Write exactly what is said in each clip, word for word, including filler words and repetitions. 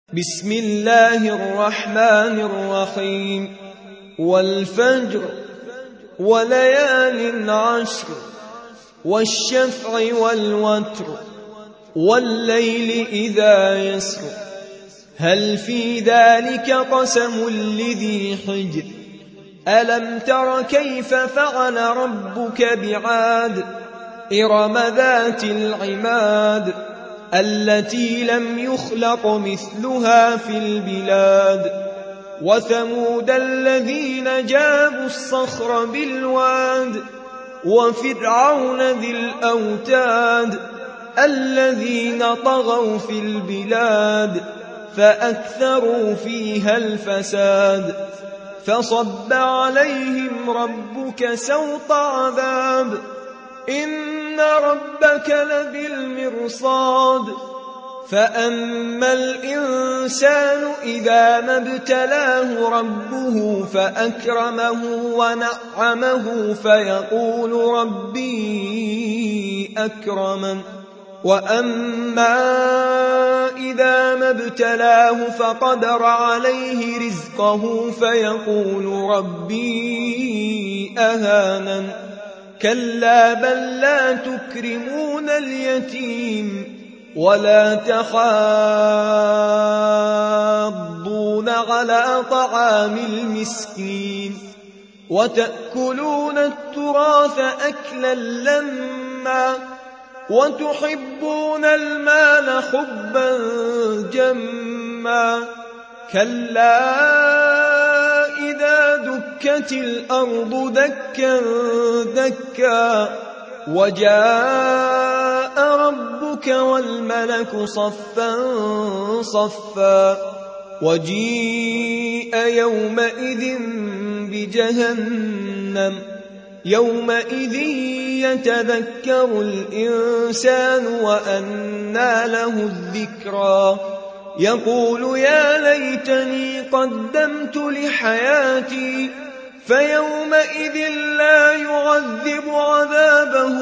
بسم الله الرحمن الرحيم والفجر وليال عشر والشفع والوتر والليل إذا يسر هل في ذلك قسم لذي حجر ألم تر كيف فعل ربك بعاد إرم ذات العماد التي لم يخلق مثلها في البلاد وثمود الذين جابوا الصخر بالواد وفرعون ذي الأوتاد الذين طغوا في البلاد فأكثروا فيها الفساد فصب عليهم ربك سوط عذاب إن ربك لبالمرصاد فأما الإنسان إذا ما ابتلاه ربه فأكرمه ونعمه فيقول ربي أكرمن وأما إذا ما ابتلاه فقدر عليه رزقه فيقول ربي أهانن كلا بل لا تكرمون اليتيم ولا تحاضون على طعام المسكين وتأكلون التراث أكلا لما وتحبون المال حبا جما كلا إذا دكت الأرض دكا دكا وجاء ربك والملك صفا صفا وجيء يومئذ بجهنم يومئذ يتذكر الإنسان وأنى له الذكرى يقول يا ليتني قدمت لحياتي فيومئذ لا يعذب عذابه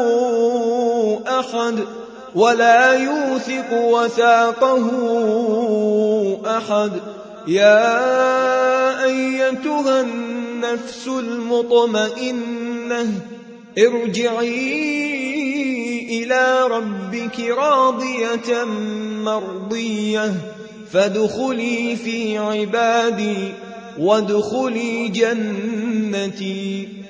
أحد ولا يوثق وثاقه أحد يا أيتها النفس المطمئنة ارجعي إلى ربك راضية مرضية فادخلي في عبادي وادخلي جنتي